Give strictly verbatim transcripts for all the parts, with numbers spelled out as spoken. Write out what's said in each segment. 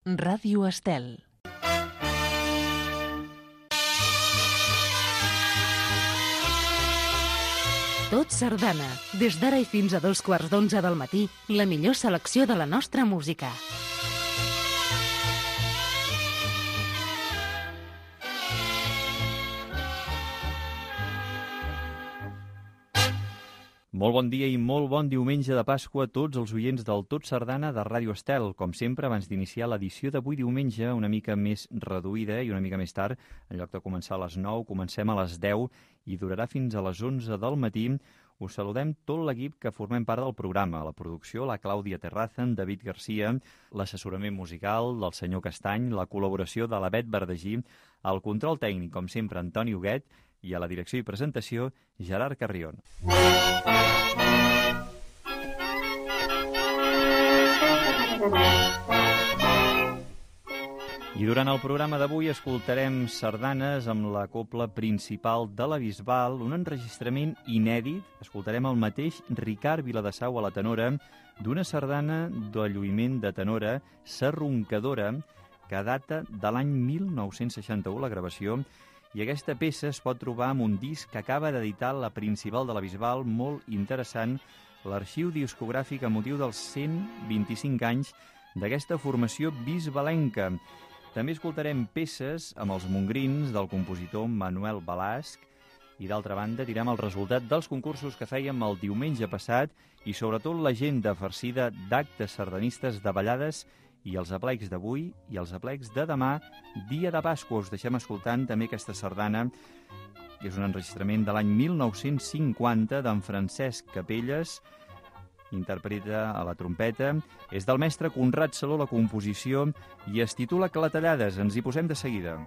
Ràdio Estel. Tot sardana. Des d'ara i fins a dos quarts d'onze del matí, la millor selecció de la nostra música. Molt bon dia i molt bon diumenge de Pasqua a tots els oients del Tot Sardana de Ràdio Estel. Com sempre, abans d'iniciar l'edició d'avui diumenge, una mica més reduïda i una mica més tard, en lloc de començar a les nou, comencem a les deu i durarà fins a les onze del matí. Us saludem tot l'equip que formem part del programa. La producció, la Clàudia Terraza, en David Garcia, l'assessorament musical del senyor Castany, la col·laboració de la Bet Verdagí, el control tècnic, com sempre, Antoni Huguet, i a la direcció i presentació, Gerard Carrion. I durant el programa d'avui escoltarem sardanes amb la cobla principal de la Bisbal, un enregistrament inèdit. Escoltarem el mateix Ricard Viladesau a la tenora d'una sardana de lluïment de tenora, Serroncadora, que data de l'any mil nou-cents seixanta-u, la gravació, i aquesta peça es pot trobar en un disc que acaba d'editar la principal de la Bisbal, molt interessant, l'arxiu discogràfic a motiu dels cent vint-i-cinc anys d'aquesta formació bisbalenca. També escoltarem peces amb els mongrins del compositor Manuel Balasc i, d'altra banda, direm el resultat dels concursos que fèiem el diumenge passat i, sobretot, l'agenda farcida d'actes sardanistes de ballades i els aplecs d'avui i els aplecs de demà, dia de Pasqua. Us deixem escoltant també aquesta sardana, que és un enregistrament de l'any mil nou-cents cinquanta d'en Francesc Capelles, interpreta a la trompeta, és del mestre Conrad Saló la composició i es titula Clatellades. Ens hi posem de seguida.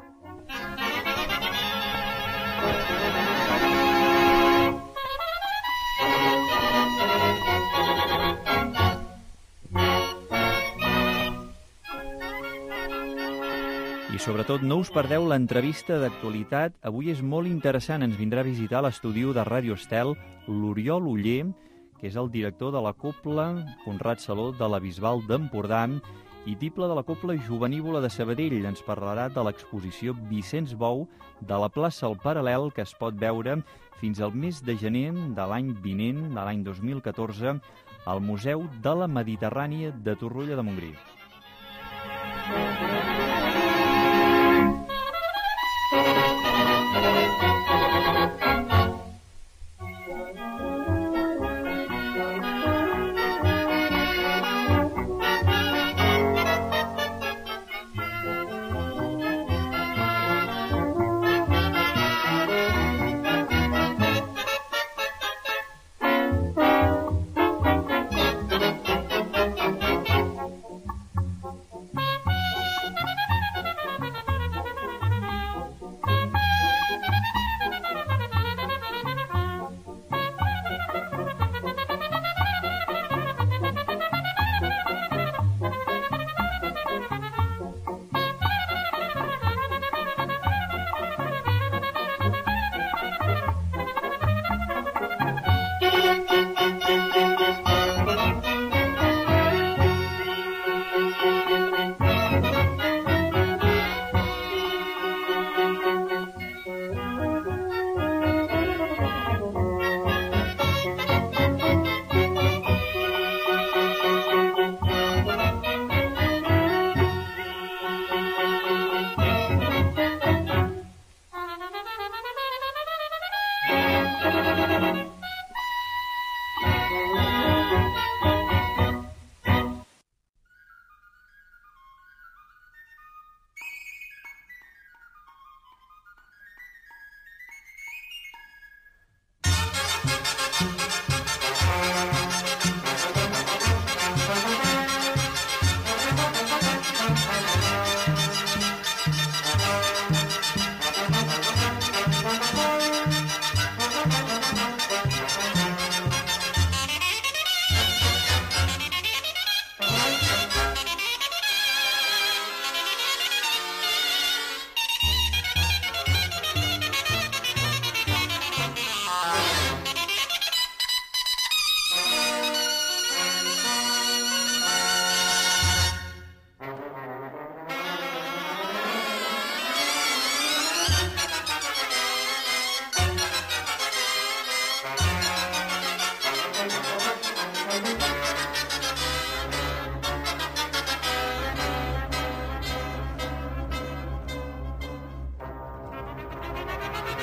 I sobretot no us perdeu l'entrevista d'actualitat. Avui és molt interessant, ens vindrà a visitar a l'estudi de Ràdio Estel l'Oriol Oller, que és el director de la cobla Conrad Saló de la Bisbal d'Empordà i tiple de la cobla Jovenívola de Sabadell. Ens parlarà de l'exposició Vicenç Bou de la plaça El Paral·lel, que es pot veure fins al mes de gener de l'any vinent, de l'any dos mil catorze, al Museu de la Mediterrània de Torroella de Montgrí.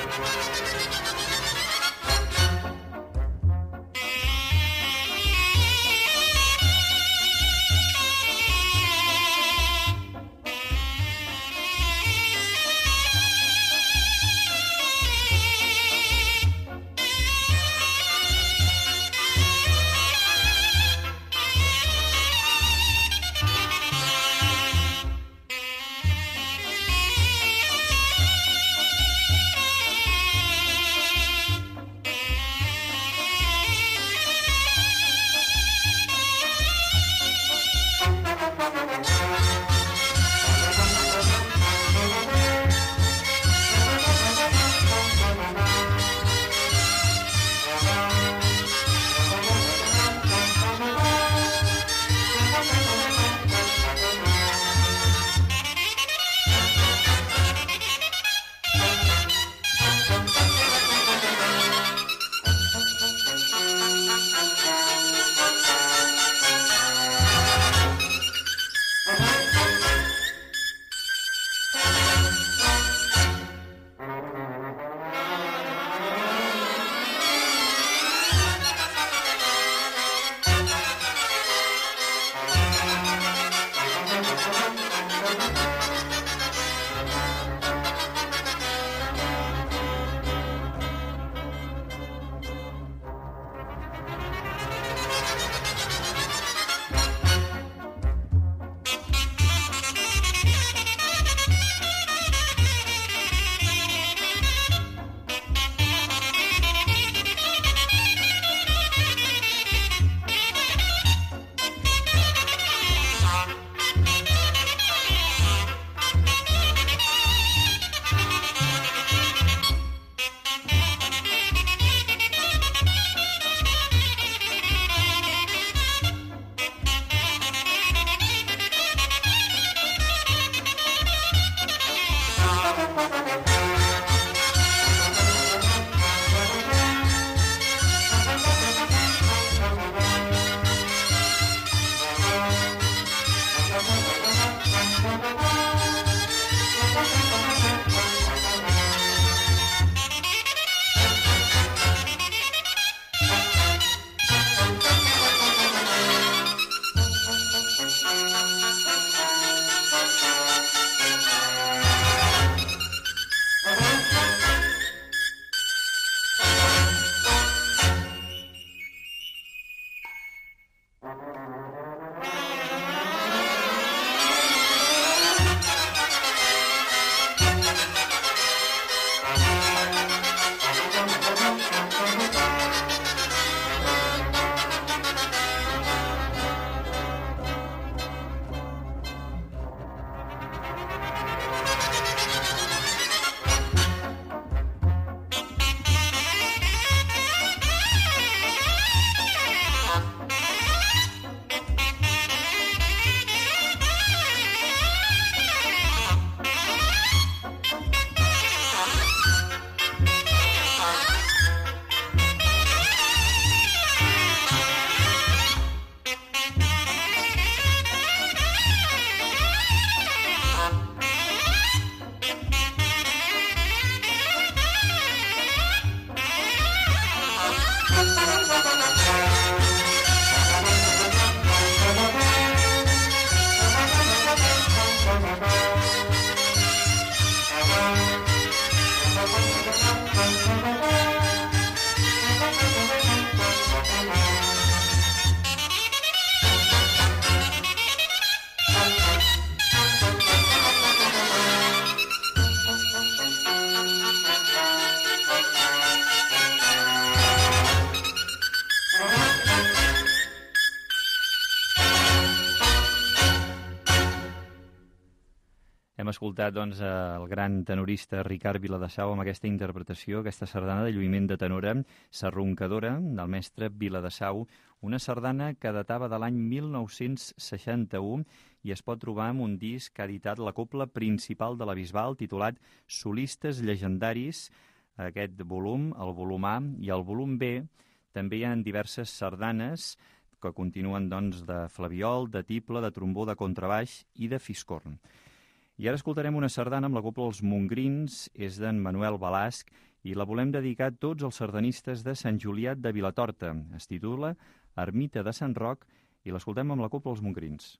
Hem escoltat doncs, el gran tenorista Ricard Viladesau amb aquesta interpretació, aquesta sardana de lluïment de tenora, Sarroncadora, del mestre Viladesau, una sardana que datava de l'any mil nou-cents seixanta-u i es pot trobar en un disc que ha editat la Cobla Principal de la Bisbal, titulat Solistes Llegendaris. Aquest volum, el volum A i el volum B, també hi ha diverses sardanes que continuen doncs, de flabiol, de tible, de trombó, de contrabaix i de fiscorn. I ara escoltarem una sardana amb la Cobla Els Mongrins, és d'en Manuel Balasc i la volem dedicar a tots els sardanistes de Sant Julià de Vilatorta. Es titula Ermita de Sant Roc i l'escoltem amb la Cobla Els Montgrins.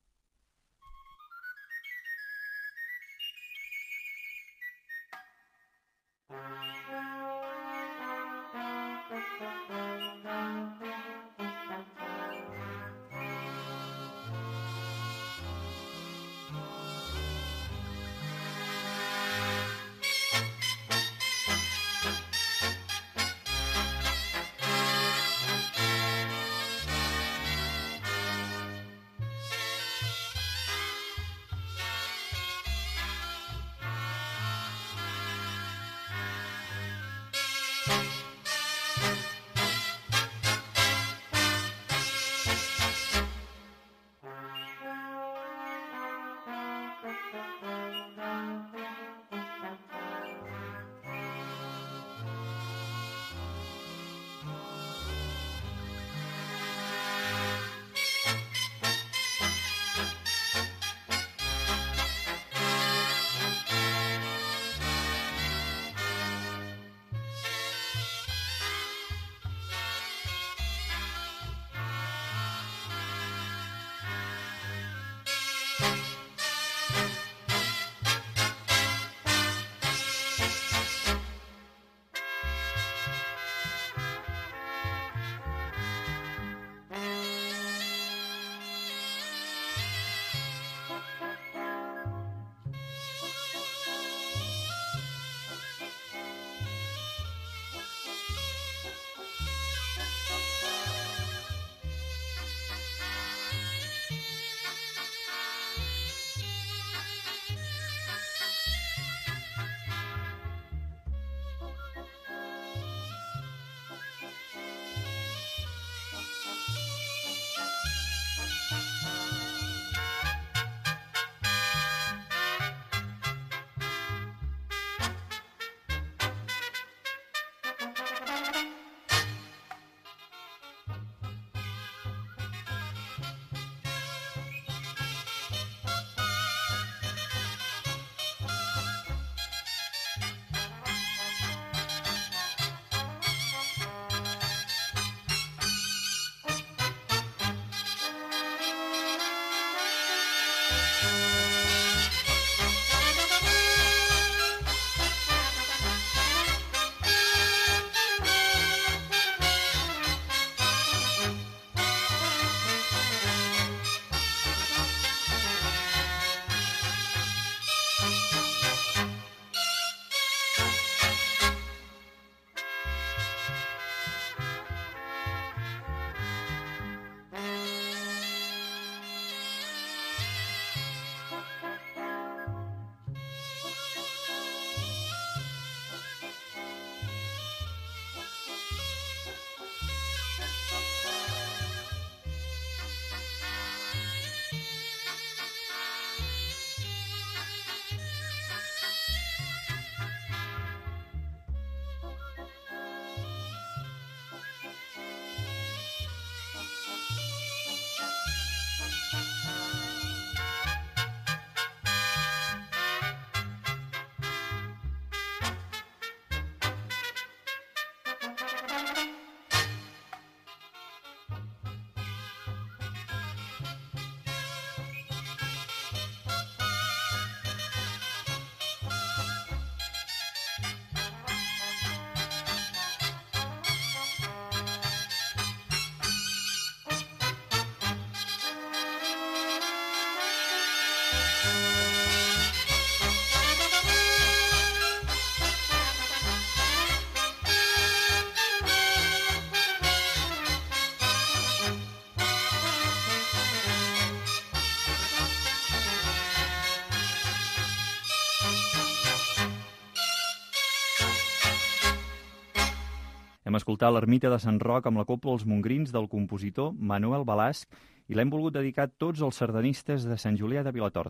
Hem escoltat l'Ermita de Sant Roc amb la Cobla Els Montgrins del compositor Manuel Balasc i l'hem volgut dedicar a tots els sardanistes de Sant Julià de Vilatorta.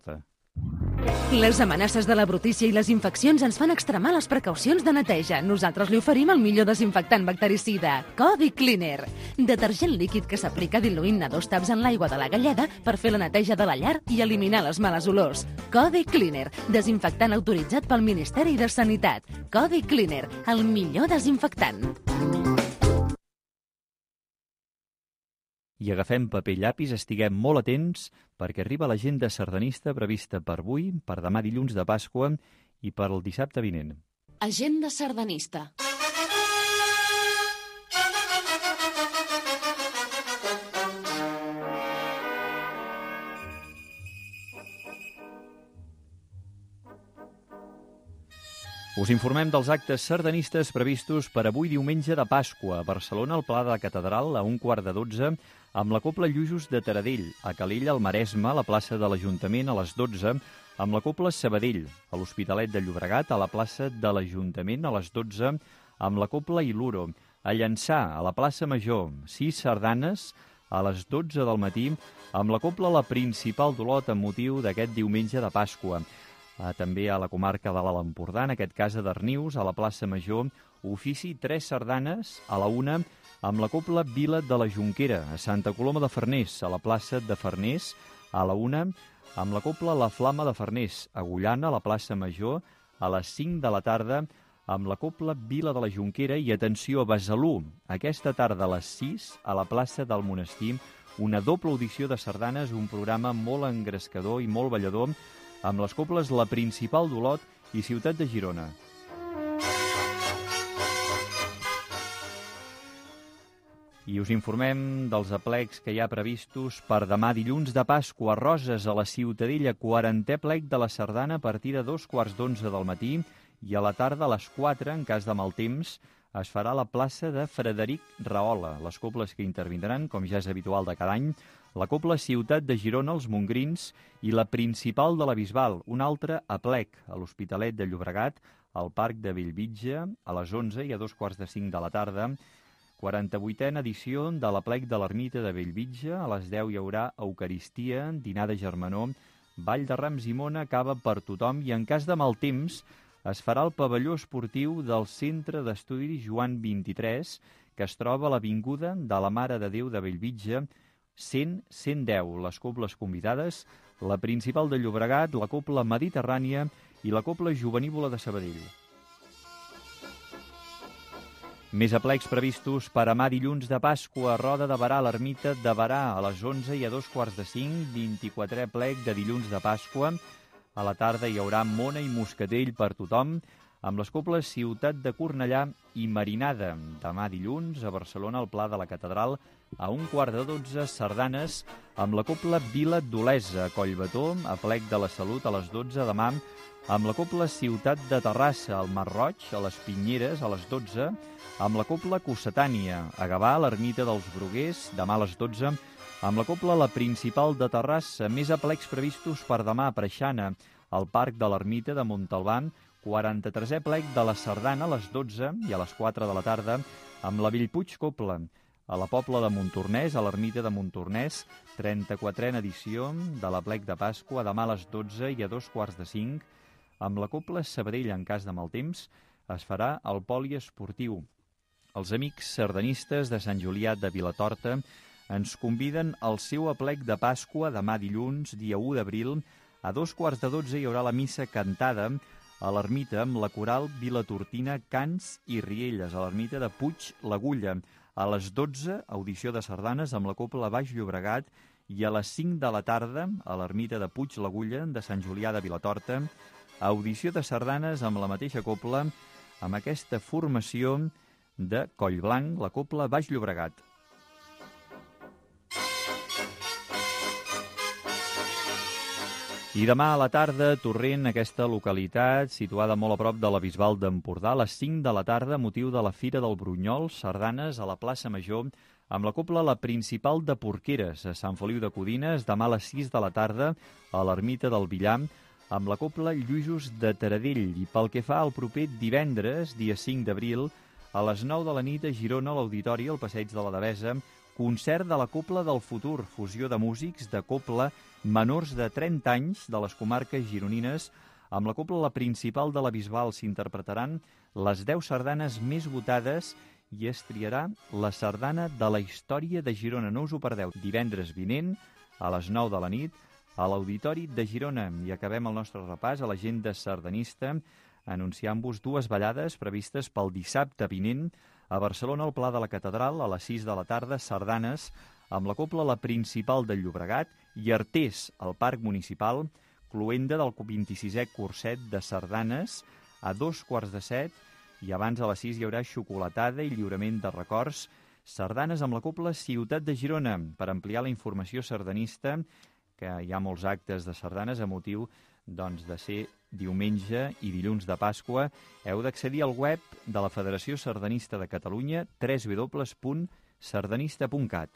Les amenaces de la brutícia i les infeccions ens fan extremar les precaucions de neteja. Nosaltres li oferim el millor desinfectant bactericida, Codi Cleaner. Detergent líquid que s'aplica diluint-ne dos taps en l'aigua de la galleda per fer la neteja de la llar i eliminar les males olors. Codi Cleaner, desinfectant autoritzat pel Ministeri de Sanitat. Codi Cleaner, el millor desinfectant. I agafem paper i llapis, estiguem molt atents perquè arriba l'agenda sardanista prevista per avui, per demà dilluns de Pasqua i per el dissabte vinent. Agenda sardanista. Us informem dels actes sardanistes previstos per avui diumenge de Pasqua. A Barcelona, al Pla de la Catedral, a un quart de dotze, amb la Cobla Lluços de Taradell. A Calella, al Maresme, a la plaça de l'Ajuntament, a les dotze, amb la Cobla Sabadell. A l'Hospitalet de Llobregat, a la plaça de l'Ajuntament, a les dotze, amb la Cobla Iluro. A Llançà, a la plaça Major, sis sardanes, a les dotze del matí, amb la Cobla La Principal d'Olot amb motiu d'aquest diumenge de Pasqua. També a la comarca de l'Alt Empordà, en aquest cas a Darnius, a la plaça Major, ofici tres sardanes, a la una, amb la Cobla Vila de la Jonquera, a Santa Coloma de Farners, a la plaça de Farners, a la una, amb la Cobla La Flama de Farners, a Agullana, a la plaça Major, a les cinc de la tarda, amb la Cobla Vila de la Jonquera i, atenció, a Besalú, aquesta tarda a les sis, a la plaça del Monestir, una doble audició de sardanes, un programa molt engrescador i molt ballador, amb les cobles La Principal d'Olot i Ciutat de Girona. I us informem dels aplecs que hi ha previstos per demà dilluns de Pasqua. Roses, a la Ciutadella, quarantè plec de la sardana a partir de dos quarts d'onze del matí i a la tarda a les quatre, en cas de mal temps, es farà a la plaça de Frederic Rahola. Les cobles que intervindran, com ja és habitual de cada any, la Cobla Ciutat de Girona, els Montgrins, i la Principal de la Bisbal, un altre aplec a l'Hospitalet de Llobregat, al Parc de Bellvitge, a les onze i a dos quarts de cinc de la tarda. quaranta-vuitena edició de l'aplec de l'Ermita de Bellvitge, a les deu hi haurà Eucaristia, dinar de germanor, ball de rams i mona, cava per tothom, i en cas de mal temps es farà el pavelló esportiu del Centre d'Estudis Joan vint-i-tres, que es troba a l'Avinguda de la Mare de Déu de Bellvitge, cent a cent deu. Les cobles convidades, la Principal de Llobregat, la Cobla Mediterrània i la Cobla Jovenívola de Sabadell. Més aplecs previstos per demà dilluns de Pasqua, a Roda de Berà, a l'Ermita de Berà, a les onze i a dos quarts de cinc, vint-i-quatrè plec de dilluns de Pasqua. A la tarda hi haurà mona i moscatell per tothom, amb les cobles Ciutat de Cornellà i Marinada. Demà dilluns, a Barcelona, al Pla de la Catedral, a un quart de dotze, sardanes, amb la Cobla Vila d'Olesa, a Collbató, a Plec de la Salut, a les dotze demà, amb la Cobla Ciutat de Terrassa, al Mar Roig, a les Pinyeres, a les dotze, amb la Cobla Cossetània, a Gavà, a l'Ermita dels Bruguers, demà a les dotze, amb la Cobla La Principal de Terrassa. Més aplecs previstos per demà a Preixana, al Parc de l'Ermita de Montalbán, quaranta-tresè plec de la Sardana a les dotze i a les quatre de la tarda, amb la Bellpuig Cobla. A la Pobla de Montornès, a l'Ermita de Montornès, trenta-quatrena edició de la plec de Pasqua, demà a les dotze i a dos quarts de cinc, amb la Cobla Sabadell, en cas de mal temps, es farà el poliesportiu. Els amics sardanistes de Sant Julià de Vilatorta ens conviden al seu aplec de Pasqua demà dilluns, dia u d'abril. A dos quarts de dotze hi haurà la missa cantada a l'ermita amb la coral Vilatortina Cants i Rielles, a l'ermita de Puig l'Agulla. A les dotze, audició de sardanes amb la Cobla Baix Llobregat, i a les cinc de la tarda, a l'ermita de Puig l'Agulla de Sant Julià de Vilatorta, audició de sardanes amb la mateixa cobla, amb aquesta formació de Collblanc, la Cobla Baix Llobregat. I demà a la tarda, Torrent, aquesta localitat situada molt a prop de la Bisbal d'Empordà, a les cinc de la tarda, motiu de la Fira del Brunyol, sardanes a la plaça Major, amb la Cobla La Principal de Porqueres, a Sant Feliu de Codines, demà a les sis de la tarda, a l'ermita del Villar, amb la Cobla Lluïsos de Taradell. I pel que fa al proper divendres, dia cinc d'abril, a les nou de la nit a Girona, a l'Auditori, al Passeig de la Devesa, concert de la Cobla del Futur, fusió de músics de cobla menors de trenta anys de les comarques gironines. Amb la Cobla La Principal de la Bisbal s'interpretaran les deu sardanes més votades i es triarà la sardana de la història de Girona. No us ho perdeu. Divendres vinent, a les nou de la nit, a l'Auditori de Girona. I acabem el nostre repàs a l'agenda sardanista anunciant-vos dues ballades previstes pel dissabte vinent a Barcelona, al Pla de la Catedral, a les sis de la tarda, sardanes amb la Cobla La Principal del Llobregat i Artés, al Parc Municipal, cloenda del vint-i-sisè curset de sardanes a dos quarts de set, i abans a les sis hi haurà xocolatada i lliurament de records. Sardanes amb la Cobla Ciutat de Girona. Per ampliar la informació sardanista, que hi ha molts actes de sardanes a motiu doncs, de ser diumenge i dilluns de Pasqua, heu d'accedir al web de la Federació Sardanista de Catalunya, w w w punt sardanista punt cat.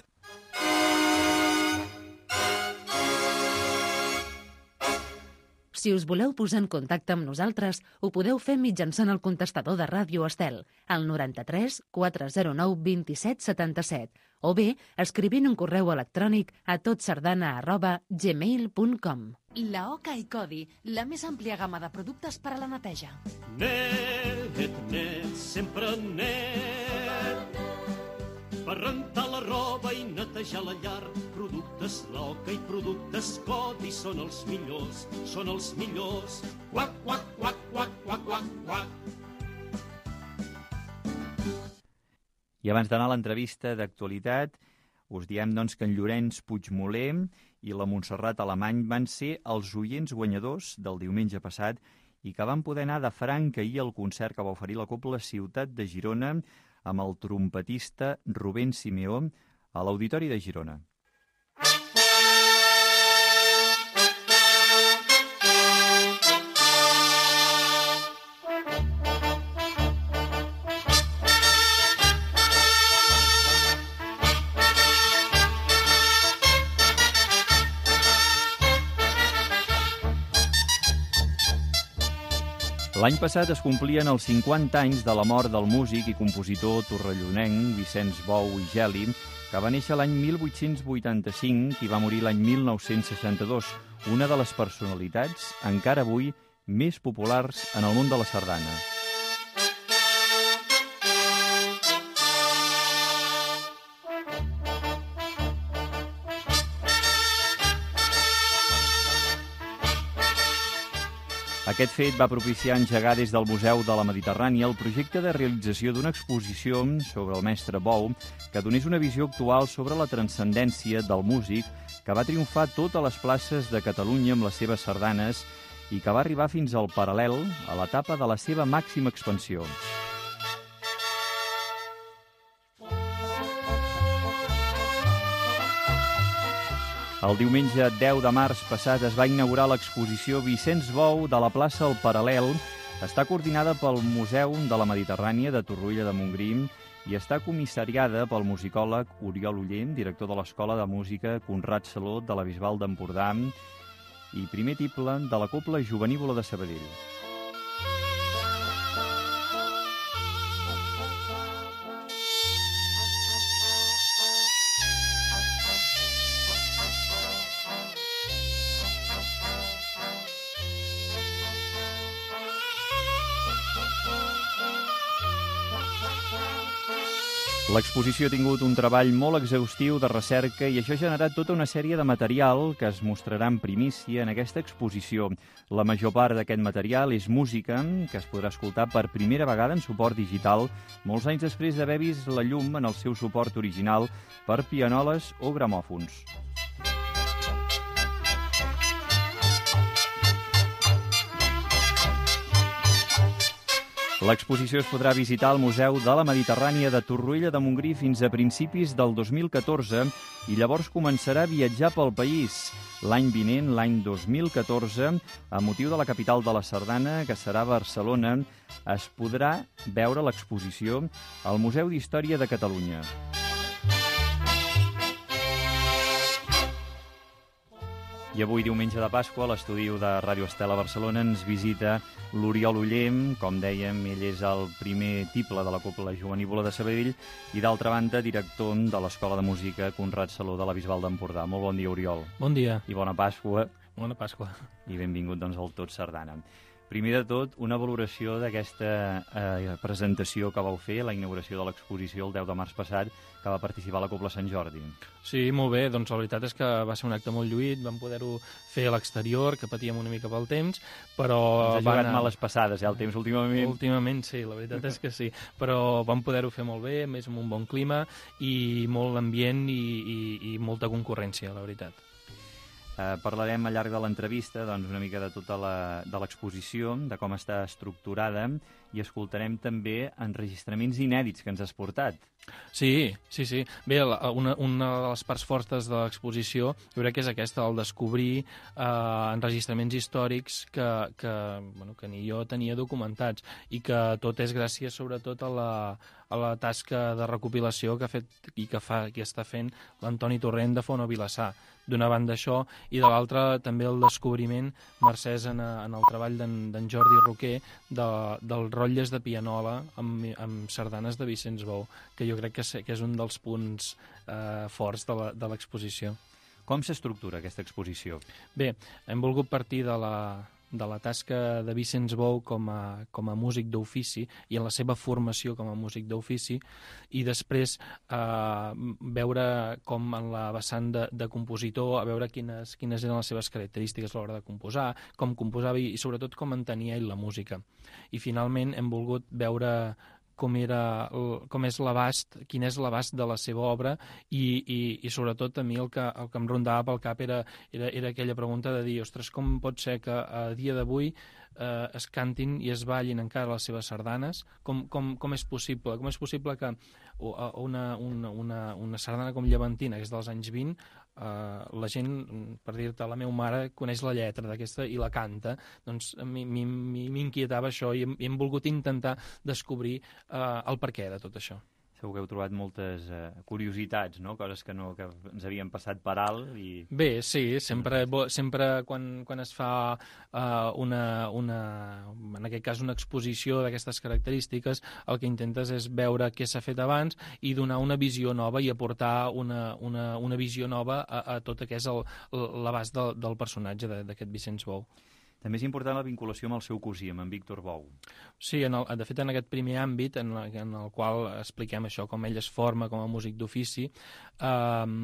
Si us voleu posar en contacte amb nosaltres, ho podeu fer mitjançant el contestador de Ràdio Estel, al noranta-tres quatre zero nou vint set setanta-set, o bé escrivint un correu electrònic a totsardana arroba gmail punt com. La Oca i Codi, la més àmplia gamma de productes per a la neteja. Net, net, sempre net. Per rentar la roba i netejar la llar, productes L'Oca i productes Codi són els millors, són els millors. Quac, quac, quac, quac, quac, quac, quac. I abans d'anar a l'entrevista d'actualitat, us diem doncs, que en Llorenç Puigmoler i la Montserrat Alemany van ser els oients guanyadors del diumenge passat i que van poder anar de franc ahir al concert que va oferir la Cobla Ciutat de Girona amb el trompetista Rubén Simeó a l'Auditori de Girona. L'any passat es complien els cinquanta anys de la mort del músic i compositor torrellonenc Vicenç Bou i Geli, que va néixer l'any mil vuit-cents vuitanta-cinc i va morir l'any mil nou-cents seixanta-dos, una de les personalitats encara avui més populars en el món de la sardana. Aquest fet va propiciar engegar des del Museu de la Mediterrània el projecte de realització d'una exposició sobre el mestre Bou que donés una visió actual sobre la transcendència del músic que va triomfar a totes les places de Catalunya amb les seves sardanes i que va arribar fins al paral·lel, a l'etapa de la seva màxima expansió. El diumenge deu de març passat es va inaugurar l'exposició Vicenç Bou de la plaça El Paral·lel. Està coordinada pel Museu de la Mediterrània de Torroella de Montgrí i està comissariada pel musicòleg Oriol Uller, director de l'Escola de Música Conrad Saló de la Bisbal d'Empordà i primer tiple de la Cobla Jovenívola de Sabadell. L'exposició ha tingut un treball molt exhaustiu de recerca i això ha generat tota una sèrie de material que es mostrarà en primícia en aquesta exposició. La major part d'aquest material és música que es podrà escoltar per primera vegada en suport digital, molts anys després d'haver vist la llum en el seu suport original per pianoles o gramòfons. L'exposició es podrà visitar al Museu de la Mediterrània de Torroella de Montgrí fins a principis del dos mil catorze i llavors començarà a viatjar pel país. L'any vinent, l'any dos mil catorze, a motiu de la capital de la sardana, que serà Barcelona, es podrà veure l'exposició al Museu d'Història de Catalunya. I avui, diumenge de Pasqua, a l'estudi de Ràdio Estela Barcelona ens visita l'Oriol Ullem. Com dèiem, ell és el primer tiple de la Cobla Jovenívola de Sabadell i, d'altra banda, director de l'Escola de Música Conrad Saló de la Bisbal d'Empordà. Molt bon dia, Oriol. Bon dia. I bona Pasqua. Bona Pasqua. I benvingut, doncs, al Tot Sardana. Primer de tot, una valoració d'aquesta eh, presentació que vau fer, la inauguració de l'exposició el deu de març passat, que va participar a la Cobla Sant Jordi. Sí, molt bé. Doncs la veritat és que va ser un acte molt lluït, vam poder-ho fer a l'exterior, que patíem una mica pel temps, però... Ens ha jugat anar... males passades, eh, el temps últimament. Últimament, sí, la veritat és que sí. Però vam poder-ho fer molt bé, més amb un bon clima, i molt ambient i, i, i molta concurrència, la veritat. Eh, parlarem al llarg de l'entrevista doncs, una mica de tota l'exposició, de com està estructurada, i escoltarem també enregistraments inèdits que ens has portat. Sí, sí, sí. Bé, una, una de les parts fortes de l'exposició jo crec que és aquesta, el descobrir eh, enregistraments històrics que, que, bueno, que ni jo tenia documentats, i que tot és gràcies sobretot a la, a la tasca de recopilació que ha fet i que, fa, que està fent l'Antoni Torrent de Fono Vilassar. D'una banda això, i de l'altra també el descobriment, mercès en, en el treball d'en Jordi Roquer, de, del rotlles de pianola amb, amb sardanes de Vicenç Bou, que jo crec que és, que és un dels punts eh, forts de l'exposició. Com s'estructura aquesta exposició? Bé, hem volgut partir de la, de la tasca de Vicenç Bou com a, com a músic d'ofici i en la seva formació com a músic d'ofici, i després eh, veure com en la vessant de, de compositor, a veure quines, quines eren les seves característiques a l'hora de composar, com composava i, i sobretot com entenia ell la música. I finalment hem volgut veure com, era, com és l'abast, quin és l'abast de la seva obra, i, i, i sobretot a mi el que, el que em rondava pel cap era, era, era aquella pregunta de dir, ostres, com pot ser que a dia d'avui eh, es cantin i es ballin encara les seves sardanes? Com, com, com és possible? Com és possible que una, una, una, una sardana com Llevantina, que és dels anys vint, Uh, la gent, per dir-te, la meva mare coneix la lletra d'aquesta i la canta, doncs m'inquietava això, i hem, hem volgut intentar descobrir uh, el perquè de tot això. Segur que heu trobat moltes uh, curiositats, no? Coses que, no, que ens havien passat per alt. I... Bé, sí, sempre, sempre quan, quan es fa uh, una, una, en aquest cas una exposició d'aquestes característiques, el que intentes és veure què s'ha fet abans i donar una visió nova i aportar una, una, una visió nova a, a tot el que és l'abast del, del personatge d'aquest Vicenç Bou. També és important la vinculació amb el seu cosí, amb en Víctor Bou. Sí, en el, de fet, en aquest primer àmbit, en, la, en el qual expliquem això, com ell es forma com a músic d'ofici, eh,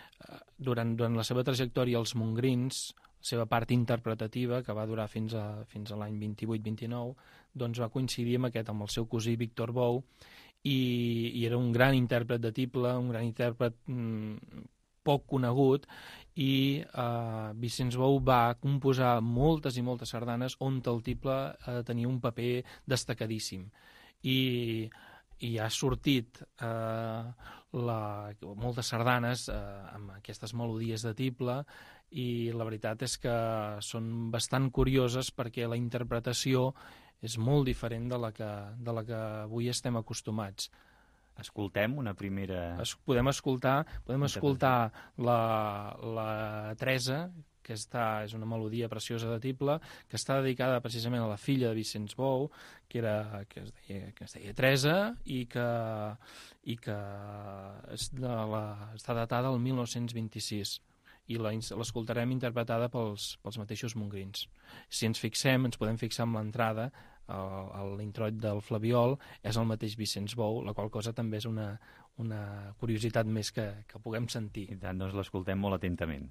durant, durant la seva trajectòria als Montgrins, la seva part interpretativa, que va durar fins a, fins a l'any vint-i-vuit vint-i-nou, doncs va coincidir amb aquest, amb el seu cosí Víctor Bou, i, i era un gran intèrpret de tible, un gran intèrpret mm, poc conegut, i eh, Vicenç Bou va composar moltes i moltes sardanes on el tible eh, tenia un paper destacadíssim, i, i ha sortit eh, la, moltes sardanes eh, amb aquestes melodies de tible, i la veritat és que són bastant curioses perquè la interpretació és molt diferent de la que, de la que avui estem acostumats. Escoltem una primera... Es, podem escoltar, podem escoltar la, la Teresa, que està, és una melodia preciosa de tible, que està dedicada precisament a la filla de Vicenç Bou, que, era, que, es, deia, que es deia Teresa, i que, i que és de la, està datada al mil nou-cents vint-i-sis, i l'escoltarem interpretada pels, pels mateixos Montgrins. Si ens fixem, ens podem fixar en l'entrada, l'introit del flabiol és el mateix Vicenç Bou, la qual cosa també és una, una curiositat més que, que puguem sentir. I tant, doncs l'escoltem molt atentament.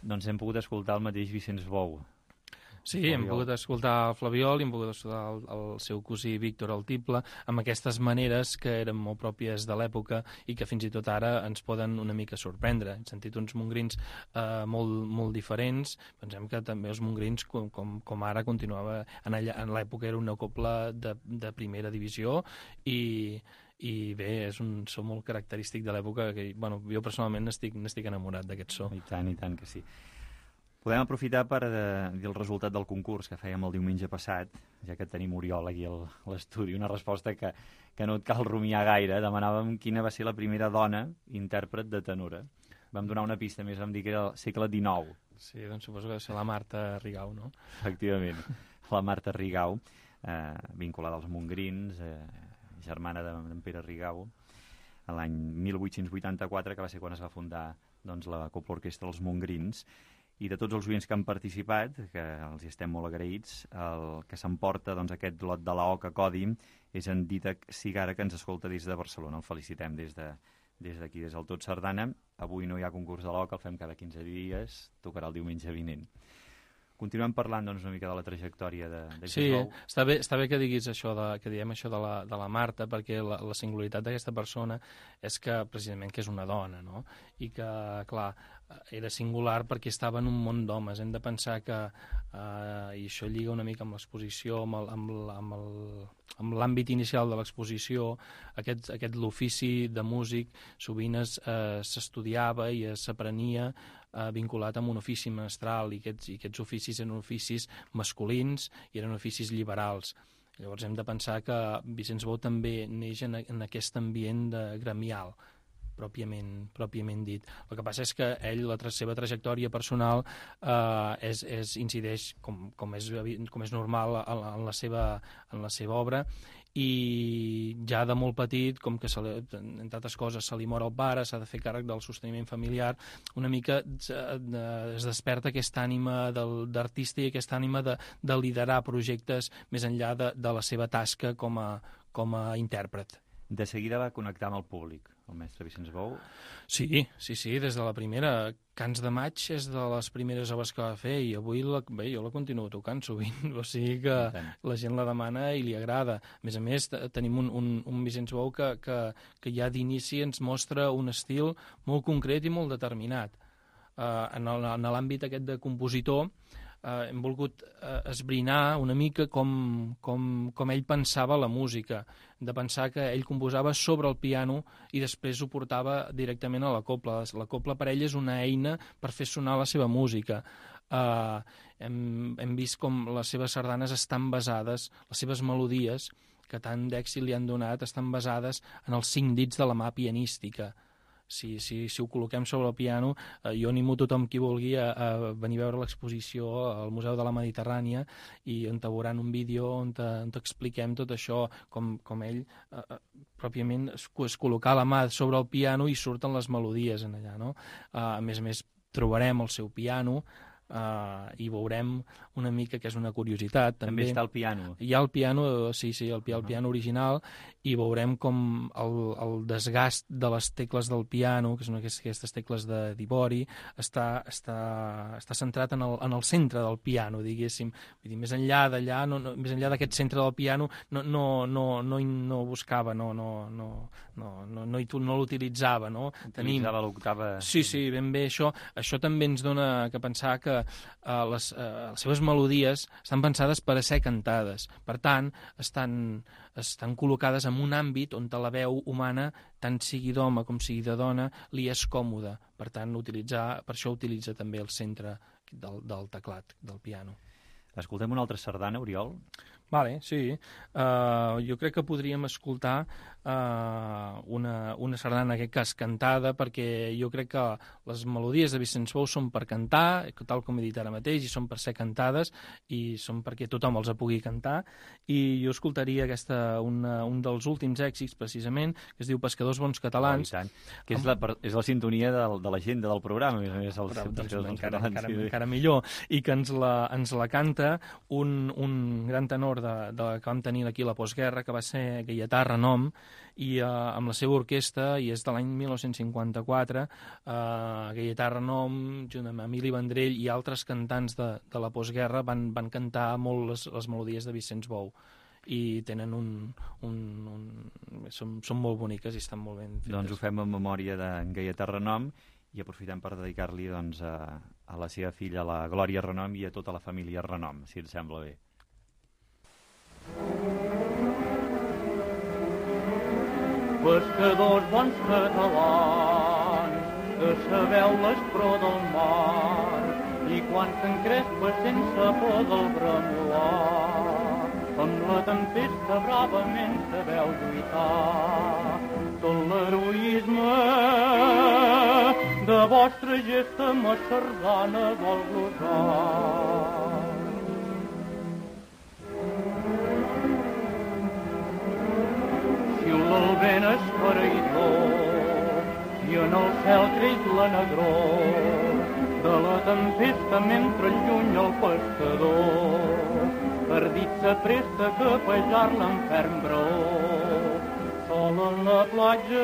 Doncs hem pogut escoltar el mateix Vicenç Bou. Sí, hem pogut escoltar el Flabiol i hem pogut escoltar el, el seu cosí Víctor Altible amb aquestes maneres que eren molt pròpies de l'època i que fins i tot ara ens poden una mica sorprendre. Hem sentit uns mongrins eh, molt, molt diferents. Pensem que també els mongrins, com, com, com ara, continuava en, allà, en l'època era una copla de, de primera divisió i, i bé, és un so molt característic de l'època que bueno, jo personalment n'estic, n'estic enamorat d'aquest so. I tant, i tant que sí. Podem aprofitar per eh, dir el resultat del concurs que fèiem el diumenge passat, ja que tenim Oriol aquí a l'estudi, una resposta que, que no et cal rumiar gaire. Demanàvem quina va ser la primera dona intèrpret de tenora. Vam donar una pista més, vam dir que era el segle dinou. Sí, doncs suposo que va ser la Marta Rigau, no? Efectivament, la Marta Rigau, eh, vinculada als mongrins, eh, germana d'en Pere Rigau, a l'any mil vuit-cents vuitanta-quatre, que va ser quan es va fundar doncs, la Copla Orquestra Els Mongrins. I de tots els oients que han participat, que els estem molt agraïts, el que s'emporta doncs, aquest lot de la Oca Codi és en Dídac Cigara, que ens escolta des de Barcelona. El felicitem des de, des d'aquí, des del Tot Sardana. Avui no hi ha concurs de l'Oca, el fem cada quinze dies, tocarà el diumenge vinent. Continuem parlant doncs, una mica de la trajectòria de, de Sí, està bé, està bé que diguis això, de, que diem això de la, de la Marta, perquè la, la singularitat d'aquesta persona és que, precisament, que és una dona, no? I que, clar, era singular perquè estava en un món d'homes. Hem de pensar que, eh, i això lliga una mica amb l'exposició, amb el, amb el, amb el, amb l'àmbit inicial de l'exposició, aquest, aquest l'ofici de músic sovint s'estudiava i s'aprenia eh, vinculat amb un ofici menestral, i aquests, i aquests oficis eren oficis masculins i eren oficis liberals. Llavors hem de pensar que Vicenç Bou també neix en, en aquest ambient de gremial, pròpiament, pròpiament dit. El que passa és que ell, la seva trajectòria personal, eh, és, és, incideix, com, com, és, com és normal, en, en, la seva, en la seva obra, i ja de molt petit, com que, se li, entre altres coses, se li mor el pare, s'ha de fer càrrec del sosteniment familiar, una mica es desperta aquesta ànima d'artista i aquesta ànima de, de liderar projectes més enllà de, de la seva tasca com a, com a intèrpret. De seguida va connectar amb el públic, el mestre Vicenç Bou? Sí, sí, sí, des de la primera. Cants de maig és de les primeres obres que va fer i avui la, bé, jo la continuo tocant sovint, o sigui que la gent la demana i li agrada. A més a més, tenim un, un, un Vicenç Bou que, que, que ja d'inici ens mostra un estil molt concret i molt determinat. Uh, en l'àmbit aquest de compositor, Uh, hem volgut uh, esbrinar una mica com, com, com ell pensava la música, de pensar que ell composava sobre el piano i després ho portava directament a la copla. La copla per ell és una eina per fer sonar la seva música. Uh, hem, hem vist com les seves sardanes estan basades, les seves melodies, que tant d'èxit li han donat, estan basades en els cinc dits de la mà pianística. Si, si, si ho col·loquem sobre el piano, eh, jo animo tothom qui vulgui a, a venir a veure l'exposició al Museu de la Mediterrània i on veuran un vídeo on, te, on te expliquem tot això, com, com ell eh, pròpiament es, es col·locar la mà sobre el piano i surten les melodies en allà, no? Eh, a més a més, trobarem el seu piano, Uh, i veurem una mica que és una curiositat. També, també està el piano. Hi ha el piano, sí, sí, el, el piano original, i veurem com el, el desgast de les tecles del piano, que són aquestes tecles d'ivori, està, està, està centrat en el, en el centre del piano, diguéssim. Vull dir, més enllà d'allà, no, no, més enllà d'aquest centre del piano, no, no, no, no, no buscava, no, no, no, no, no, no, no l'utilitzava, no? Utilitzava l'octava... Sí, sí, ben bé, això, això també ens dona que pensar que Uh, les, uh, les seves melodies estan pensades per a ser cantades. Per tant, estan, estan col·locades en un àmbit on la veu humana, tant sigui d'home com sigui de dona, li és còmoda. Per tant, utilitzar, per això utilitza també el centre del, del teclat, del piano. Escoltem una altra sardana, Oriol? Vale, sí. Uh, jo crec que podríem escoltar uh, una, una sardana, en aquest cas cantada, perquè jo crec que les melodies de Vicenç Bou són per cantar, tal com he dit ara mateix, i són per ser cantades, i són perquè tothom els pugui cantar, i jo escoltaria aquesta, una, un dels últims èxits, precisament, que es diu Pescadors Bons Catalans. Oh, que és la, és la sintonia de, de l'agenda del programa, a més a més, els Però, doncs, Pescadors Bons encara, Catalans. encara, Sí. encara millor, i que ens la, ens la canta un, un gran tenor record de, de que vam tenir aquí la postguerra, que va ser Gaietà Renom, i eh, amb la seva orquestra, i és de l'any mil nou-cents cinquanta-quatre, eh, Gaietà Renom, junt amb Emili Vendrell i altres cantants de, de la postguerra, van, van cantar molt les, les melodies de Vicenç Bou, i tenen un... un, un són, són molt boniques i estan molt ben fetes. Doncs ho fem en memòria d'en Gaietà Renom, i aprofitem per dedicar-li doncs, a, a la seva filla, la Glòria Renom, i a tota la família Renom, si et sembla bé. Pescadors bons catalans, que sabeu l'espró del mar, i quan s'encrespa sense por del bremolar, amb la tempesta bravament sabeu lluitar. Tot l'heroisme de vostra gesta ma sardana vol glosar. Xiula el vent esfereïdor i en el cel creix la negror de la tempesta mentre allunya el pescador. Perdit s'apresta a capejar l'enferm braó. Sol en la platja,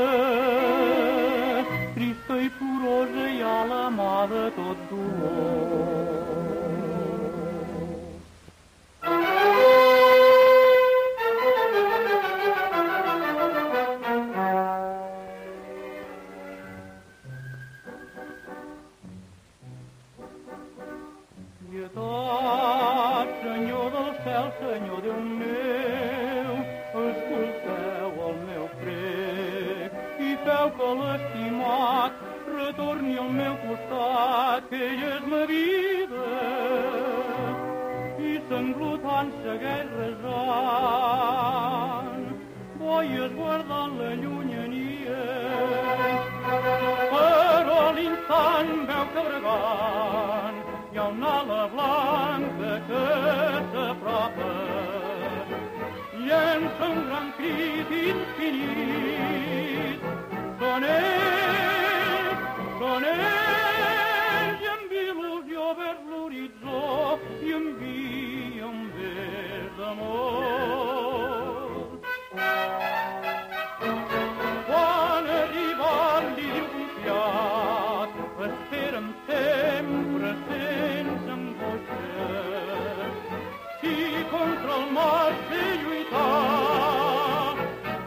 trista i plorosa, hi ha la mà de tot dolor. Pietat, Senyor del cel, Senyor Déu meu, escolteu el meu prec i feu que l'estimat retorni al meu costat, que ell és ma vida, i sanglotant segueix resant, boies guardant la llunyania, però a l'instant veu que bregant hi ha una ala blanca que s'apropa, llença un gran crit infinit. Són ells, són ells, i amb il·lusió vers l'horitzó i envia un bes d'amor. Quan arribat li diu confiat, espera'm sempre sense angoixa, si contra el mar sé lluitar,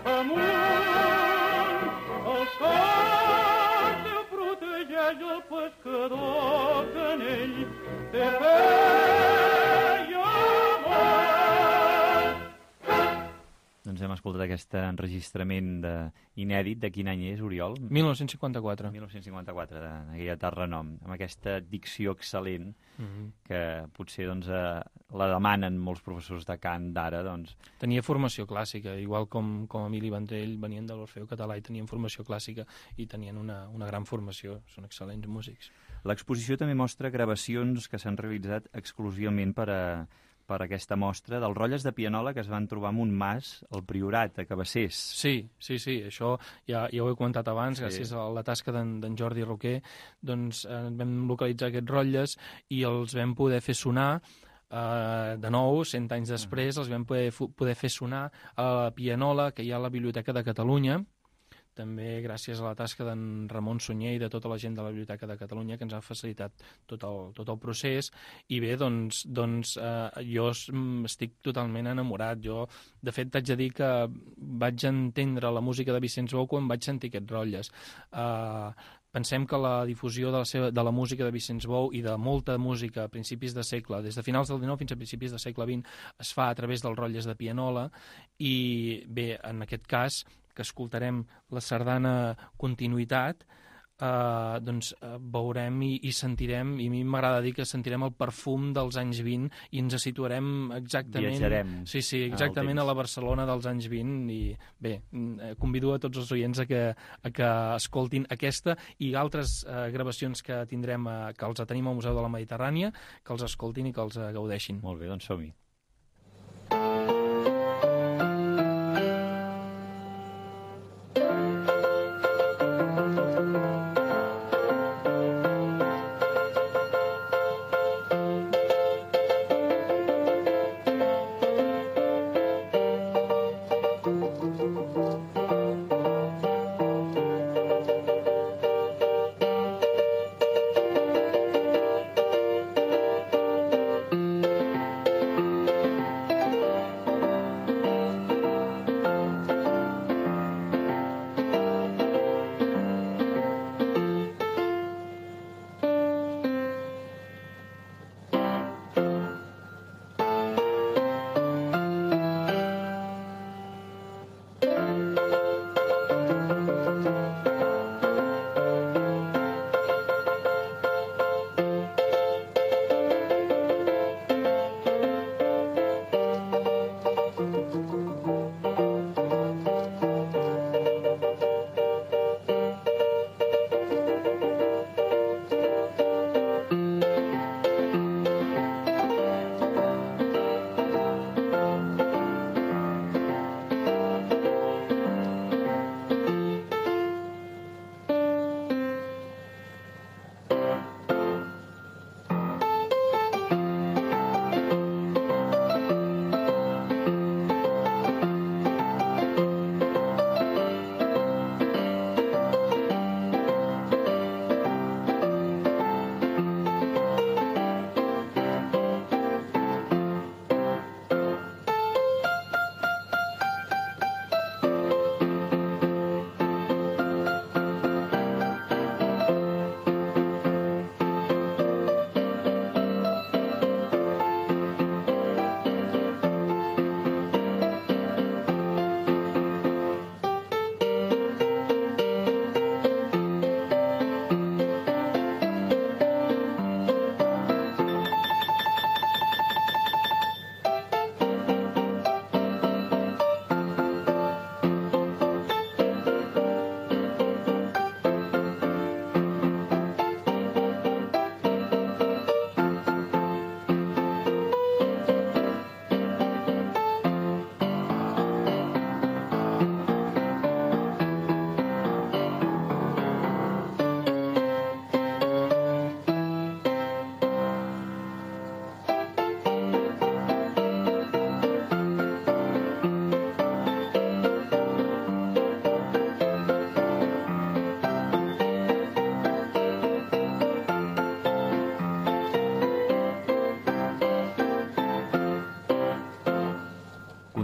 amunt el cor teu protegeix el pescador que en ell té fe i amor. Doncs hem escoltat aquest enregistrament de... inèdit. De quin any és, Oriol? mil nou-cents cinquanta-quatre. mil nou-cents cinquanta-quatre, de Gaietà Renom, amb aquesta dicció excel·lent, mm-hmm. que potser doncs, eh, la demanen molts professors de cant d'ara. Doncs... Tenia formació clàssica, igual com, com Emili Vendrell venien de l'Orfeu Català i tenien formació clàssica i tenien una, una gran formació. Són excel·lents músics. L'exposició també mostra gravacions que s'han realitzat exclusivament per a per aquesta mostra, dels rotlles de pianola que es van trobar en un mas, al Priorat, a Cabassers. Sí, sí, sí, això ja, ja ho he comentat abans, sí. Gràcies a la tasca d'en Jordi Roquer, doncs eh, vam localitzar aquests rotlles i els vam poder fer sonar, eh, de nou, cent anys després, els vam poder, poder fer sonar a la pianola que hi ha a la Biblioteca de Catalunya, també gràcies a la tasca d'en Ramon Sunyer i de tota la gent de la Biblioteca de Catalunya que ens ha facilitat tot el, tot el procés. I bé, doncs, doncs eh, jo estic totalment enamorat. Jo, de fet, t'haig de dir que vaig entendre la música de Vicenç Bou quan vaig sentir aquests rotlles. Eh, pensem que la difusió de la, seva, de la música de Vicenç Bou i de molta música a principis de segle, des de finals del dinou fins a principis del segle vint, es fa a través dels rotlles de pianola i, bé, en aquest cas, que escoltarem la sardana Continuïtat, eh, doncs eh, veurem i, i sentirem, i a mi m'agrada dir que sentirem el perfum dels anys vint i ens situarem exactament... Viatjarem. Sí, sí, exactament a la Barcelona dels anys vint i bé, convido a tots els oients a que, a que escoltin aquesta i altres eh, gravacions que tindrem, eh, que els tenim al Museu de la Mediterrània, que els escoltin i que els eh, gaudeixin. Molt bé, doncs som-hi.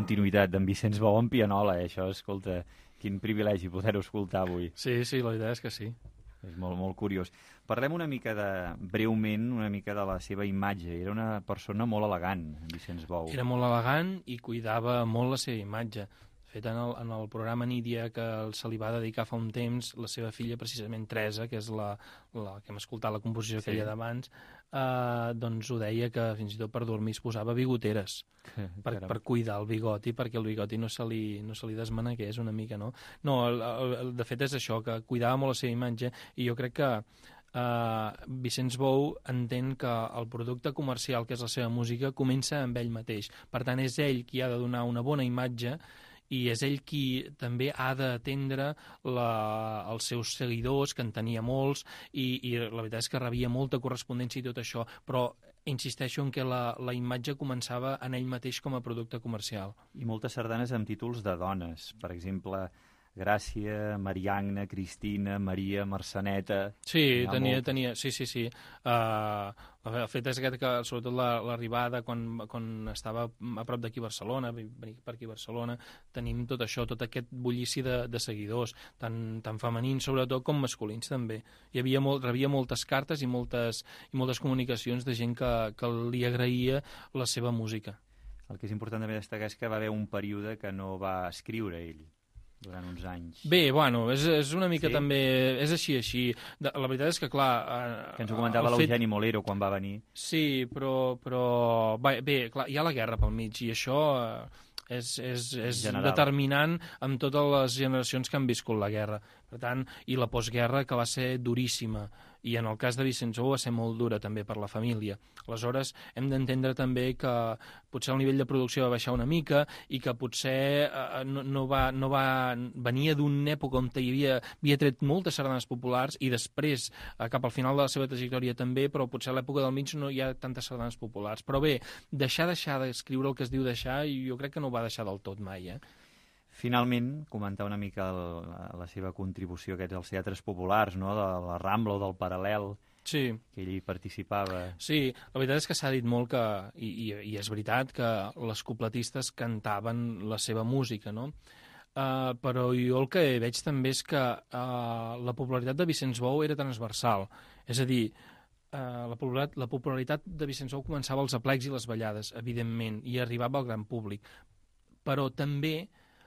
continuïtat d'en Vicenç Bou en pianola, eh? Això, escolta, quin privilegi poder-ho escoltar avui. Sí, sí, la idea és que sí. És molt, molt curiós. Parlem una mica de, breument, una mica de la seva imatge. Era una persona molt elegant, en Vicenç Bou. Era molt elegant i cuidava molt la seva imatge. De fet, en el, en el programa Nídia, que se li va dedicar fa un temps, la seva filla, precisament Teresa, que és la, la que hem escoltat la composició sí. aquella d'abans, eh, doncs ho deia que fins i tot per dormir es posava bigoteres per, per cuidar el bigoti, perquè el bigoti no se li, no se li desmanegués una mica, no? No, el, el, de fet és això, que cuidava molt la seva imatge, i jo crec que Uh, Vicenç Bou entén que el producte comercial, que és la seva música, comença amb ell mateix. Per tant, és ell qui ha de donar una bona imatge i és ell qui també ha d'atendre la, els seus seguidors, que en tenia molts, i, i la veritat és que rebia molta correspondència i tot això, però insisteixo en que la, la imatge començava en ell mateix com a producte comercial. I moltes sardanes amb títols de dones, per exemple... Gràcia, Mariagna, Cristina, Maria, Marceneta... Sí, tenia, tenia, sí, sí, sí. Uh, el fet és aquest que, sobretot l'arribada, quan, quan estava a prop d'aquí a Barcelona, venir per aquí a Barcelona, tenim tot això, tot aquest bullici de, de seguidors, tant, tant femenins, sobretot, com masculins, també. Hi havia molt, rebia moltes cartes i moltes, i moltes comunicacions de gent que, que li agraïa la seva música. El que és important també destacar és que va haver un període que no va escriure ell, durant uns anys. Bé, bueno, és, és una mica sí? també... És així, així. De, la veritat és que, clar... Eh, que ens ho comentava l'Eugeni fet... Molero quan va venir. Sí, però... però bé, bé, clar, hi ha la guerra pel mig i això eh, és, és, és determinant amb totes les generacions que han viscut la guerra. Per tant, i la postguerra, que va ser duríssima. I en el cas de Vicenç Bou va ser molt dura també per la família. Aleshores, hem d'entendre també que potser el nivell de producció va baixar una mica i que potser eh, no, no, va, no va... venia d'una època on hi havia, havia tret moltes sardanes populars i després, eh, cap al final de la seva trajectòria també, però potser a l'època del mig no hi ha tantes sardanes populars. Però bé, deixar, deixar d'escriure el que es diu deixar, i jo crec que no ho va deixar del tot mai, eh? Finalment, comentar una mica el, la, la seva contribució aquests als teatres populars, no?, de la Rambla o del Paral·lel, sí. que ell hi participava. Sí, la veritat és que s'ha dit molt que, i, i, i és veritat, que les cupletistes cantaven la seva música, no? Uh, però jo el que veig també és que uh, la popularitat de Vicenç Bou era transversal. És a dir, uh, la, popularitat, la popularitat de Vicenç Bou començava als aplecs i les ballades, evidentment, i arribava al gran públic. Però també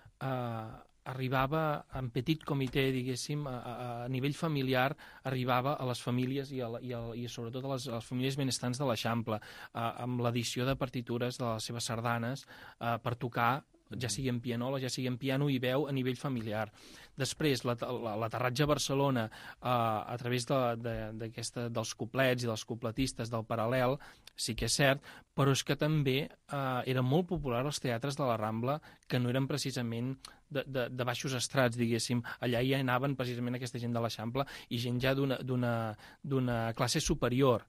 Uh, arribava en petit comitè, diguéssim, a, a, a nivell familiar, arribava a les famílies i, a la, i, a, i sobretot a les, a les famílies benestants de l'Eixample, uh, amb l'edició de partitures de les seves sardanes uh, per tocar, ja sigui en pianola, ja sigui en piano i veu a nivell familiar. Després, l'aterratge a Barcelona eh, a través de, de, d'aquesta, dels cuplets i dels cupletistes del Paral·lel, sí que és cert, però és que també eh, era molt popular als teatres de la Rambla, que no eren precisament de, de, de baixos estrats, diguéssim. Allà hi anaven precisament aquesta gent de l'Eixample i gent ja d'una, d'una, d'una classe superior.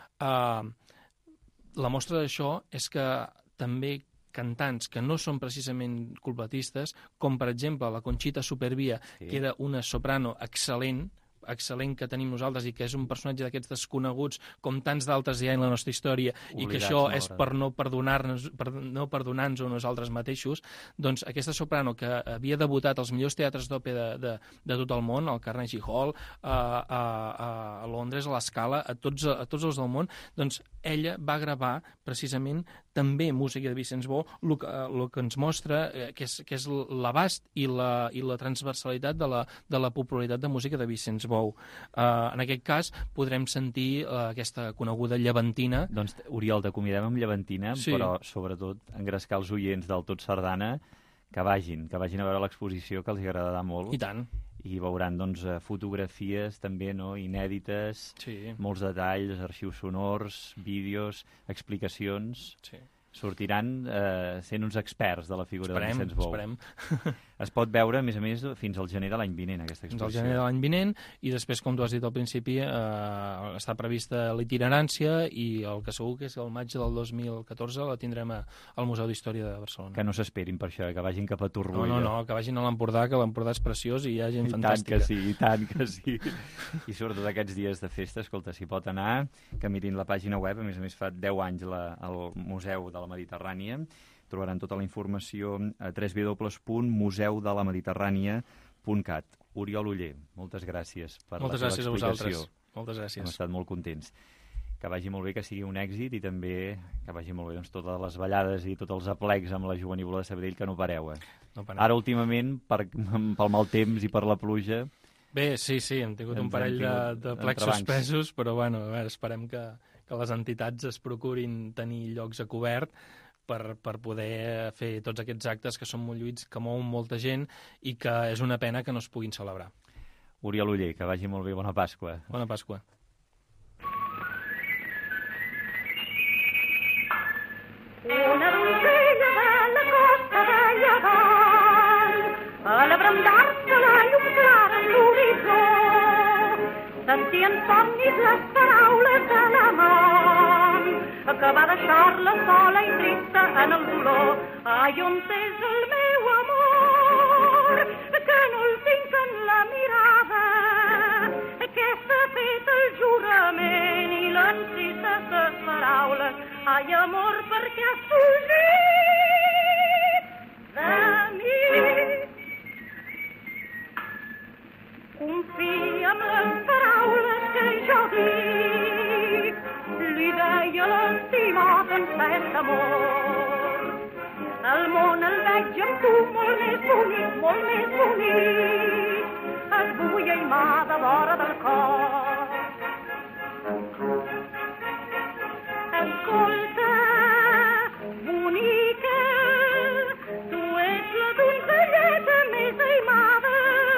Eh, la mostra d'això és que també cantants que no són precisament cupletistes, com per exemple la Conxita Supervia, sí. que era una soprano excel·lent, excel·lent que tenim nosaltres i que és un personatge d'aquests desconeguts com tants d'altres hi ha en la nostra història. Oblidats, i que això no, és per no perdonar-nos per no perdonar-nos a nosaltres mateixos, doncs aquesta soprano que havia debutat als millors teatres d'òpera de, de, de tot el món, al Carnegie Hall, a, a, a Londres, a l'Escala, a tots, a tots els del món, doncs ella va gravar precisament també música de Vicenç Bou, el que, el que ens mostra eh, que és, que és l'abast i la, i la transversalitat de la, de la popularitat de música de Vicenç Bou. Uh, en aquest cas podrem sentir uh, aquesta coneguda llevantina. Doncs, Oriol, t'acomiadem amb llevantina, sí. però sobretot engrescar els oients del Tot Sardana que vagin, que vagin a veure l'exposició, que els agradarà molt. I tant. I veuran doncs, fotografies també, no?, inèdites, sí. molts detalls, arxius sonors, vídeos, explicacions... Sí. Sortiran eh, sent uns experts de la figura esperem, de Vicenç Bou. Esperem. Es pot veure, a més a més, fins al gener de l'any vinent, aquesta exposició. Fins al gener de l'any vinent, i després, com tu has dit al principi, eh, està prevista l'itinerància, i el que segur que és el maig del dos mil catorze la tindrem a, al Museu d'Història de Barcelona. Que no s'esperin per això, que vagin cap a Torroella. No, no, no, que vagin a l'Empordà, que l'Empordà és preciós i hi ha gent I fantàstica. I tant que sí, i tant que sí. I sobretot aquests dies de festa, escolta, s'hi pot anar, que mirin la pàgina web, a més a més fa deu anys la, el Museu de la Mediterrània, trobaran tota la informació a w w w punt museu de la mediterrània punt cat. Oriol Oller, moltes gràcies per moltes la teva gràcies explicació. A vosaltres. Moltes gràcies. Hem estat molt contents. Que vagi molt bé, que sigui un èxit i també que vagi molt bé doncs, totes les ballades i tots els aplecs amb la Jovenívola de Sabadell, que no pareu. Eh? No pareu. Ara, últimament, per, pel mal temps i per la pluja... Bé, sí, sí, hem tingut un parell de, de plecs suspesos, però bueno, a veure, esperem que, que les entitats es procurin tenir llocs a cobert per, per poder fer tots aquests actes que són molt lluïts, que mouen molta gent i que és una pena que no es puguin celebrar. Oriol Oller, que vagi molt bé. Bona Pasqua. Bona Pasqua. Una doncella de la costa de Llevant, a l'abrandar-se la llum clara en l'horitzó, sentien somnis les paraules de l'amant, que va deixar-la sola i trista en el dolor. Ai, on és el meu amor, que no el tinc en la mirada, que s'ha fet el jurament i l'encisa les paraules. Ai, amor, perquè has fugit de mi. Confia en les paraules que jo dic, li deia l'estimat en cert amor. El món el veig amb tu molt més bonic, molt més bonic, es buia i mà de vora del cor. Escolta, bonica, tu ets la donzelleta més aimada.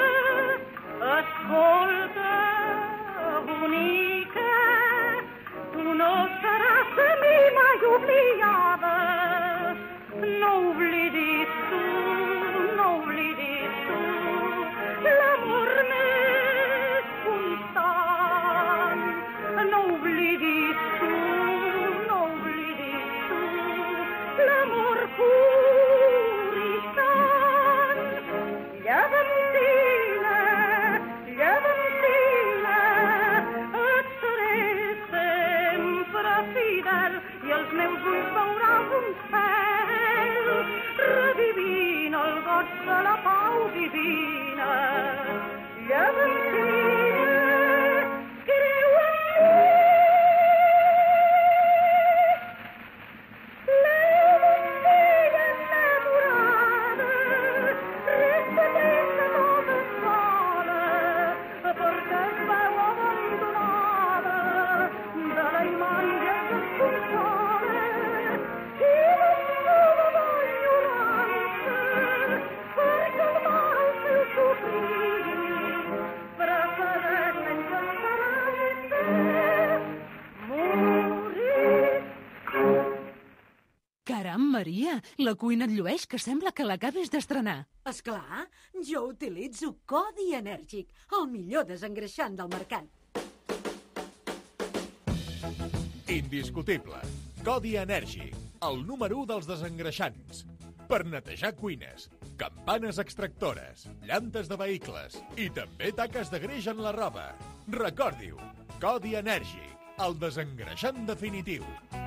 Escolta, bonica, tu no seràs de mi mai obliada. No oblidis tu, no oblidis tu, l'amor més constant. No oblidis tu, l'amor pur i sant. Llevantina, llevantina, et seré sempre fidel i els meus ulls veuràs un cel revivint el goig de la pau divina. Llevantina, creu en mi. Caram, Maria, la cuina et llueix, que sembla que l'acabis d'estrenar. Esclar, jo utilitzo Codi Enèrgic, el millor desengreixant del mercat. Indiscutible. Codi Enèrgic, el número u dels desengreixants. Per netejar cuines, campanes extractores, llantes de vehicles i també taques de greix en la roba. Recordi-ho, Codi Enèrgic, el desengreixant definitiu.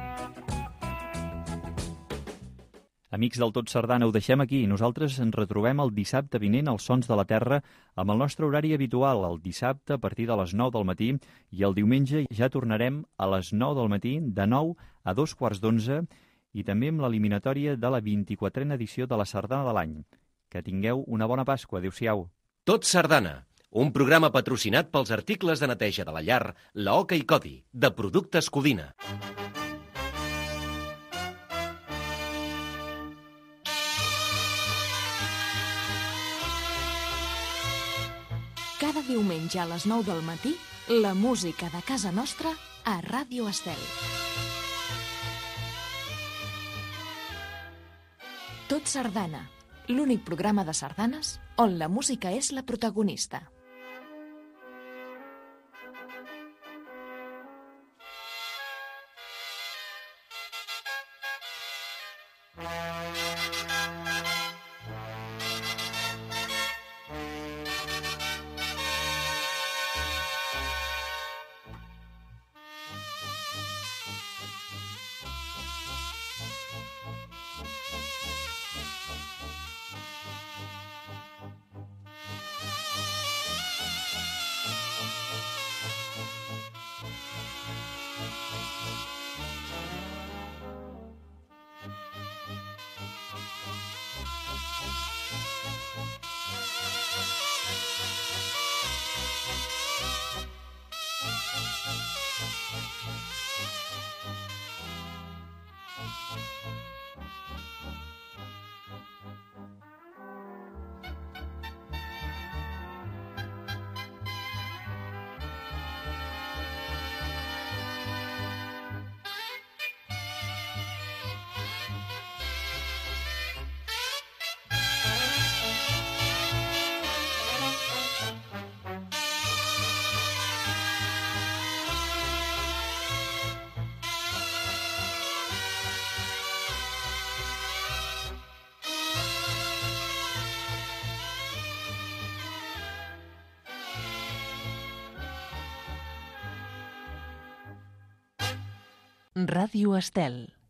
Amics del Tot Sardana, ho deixem aquí. Nosaltres ens retrobem el dissabte vinent als Sons de la Terra amb el nostre horari habitual, el dissabte a partir de les nou del matí, i el diumenge ja tornarem a les nou del matí, de nou a dos quarts d'onze, i també amb l'eliminatòria de la vint-i-quatrena edició de la Sardana de l'any. Que tingueu una bona Pasqua. Adéu-siau. Tot Sardana, un programa patrocinat pels articles de neteja de la llar, la Oca i Codi, de Productes Codina. Cada diumenge a les nou del matí, la música de casa nostra a Ràdio Estel. Tot Sardana, l'únic programa de sardanes on la música és la protagonista. Ràdio Estel.